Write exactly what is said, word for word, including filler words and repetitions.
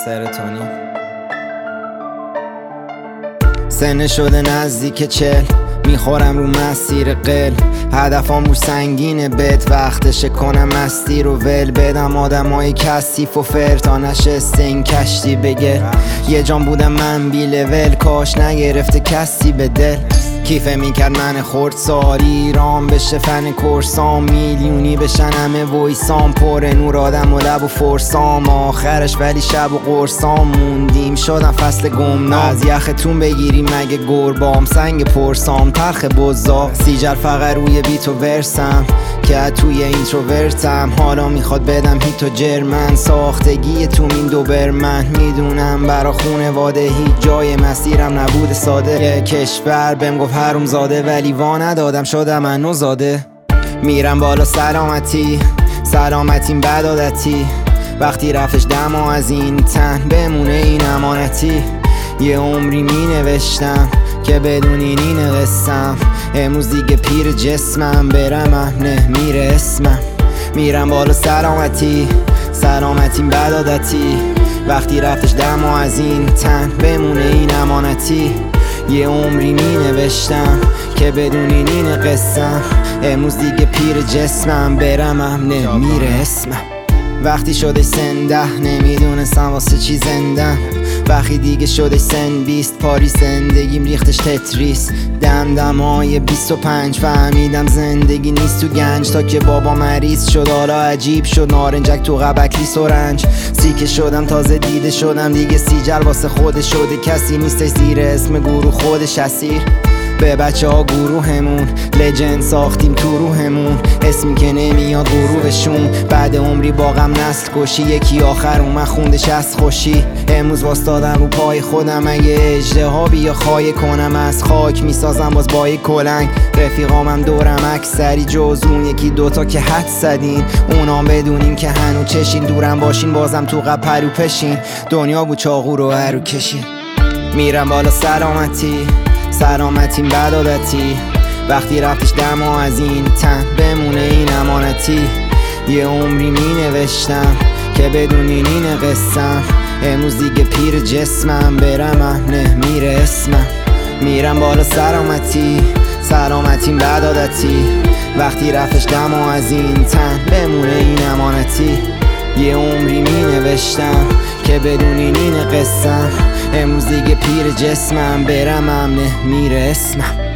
سرطانی. سن شده نزدیک چل، میخورم رو مسیر قل، هدفم رو سنگینه بد، وقتشه کنم مستی رو ول بدم آدمای کثیف و فر تا نشسته این کشتی بگه یه جان بودم من بی لول، کاش نگرفته کسی به دل. کیفه میکرد من خورد ساری ایران بشه فن کرسام، میلیونی بشن همه ویسام، پر نور آدم و لب و فرسام آخرش، ولی شب و قرصام موندیم شدم فصل گمنام. از یختون بگیری مگه گربام، سنگ پرسام تلخ بزاق، سیجر فقط روی بیت و ورسم که توی اینتروورتم، حالا میخواد بدم هیت و جرمن، ساختگی تو این دوبرمن، میدونم برا خونواده هیچ جای مسیرم نبوده ساده، یه کشور بهم گفت حروم زاده ولی وا ندادم شدم منو زاده. میرم بالا سلامتی، سلامتیم بد عادتی، وقتی رفتش دما از این تن بمونه این امانتی، یه عمری می نوشتم که بدونین این قسم، امروز دیگه پیر جسمم برمم نه میره اسمم. میرم بالا سلامتی، سلامتیم بد عادتی، وقتی رفتش دما از این تن بمونه این امانتی، یه عمری می نوشتم که بدونین این قسم، امروز دیگه پیر جسمم برمم نه میره اسمم. وقتی شده سن ده نمیدونستم واسه چی زندم، وقتی دیگه شده سن بیست پاریس زندگیم ریختش تتریس، دمدمای بیست و پنج فهمیدم زندگی نیست تو گنج، تا که بابا مریض شد حالا عجیب شد نارنجک تو قبکلی سرنج، سیکه شدم تازه دیده شدم دیگه سیجر واسه خودش شده، کسی نیستش زیر اسم گروه خودش اسیر، به بچه ها گروهمون لجند ساختیم تو روحمون، اسمی که نمیاد غروبشون، بعد عمری باغم نسل کشی، یکی آخر اومد خوندش از خوشی، امروز واستادم رو پای خودم، اگه اژدها بیا خواهی کنم از خاک میسازم باز با یک کلنگ، رفیقامم دورم اکثری جز اون یکی دوتا که حد زدین، اونام بدونیم که هنو چشین، دورم باشین بازم تو قب پرو پشین، دنیا بود چاقو رو هرو کشین. میرم بالا سلامتی، سلامتیم بد عادتی، وقتی رفتش دما از این تن بمونه این امانتی، یه عمری می نوشتم که بدونین این قسم، امروز دیگه پیر جسمم برمم نه میره اسمم. میرم بالا سلامتی، سلامتیم بد عادتی، وقتی رفتش دما از این تن بمونه این امانتی، یه عمری می نوشتم که بدونین این قسم، امروز دیگه پیر جسمم برمم نه میره اسمم.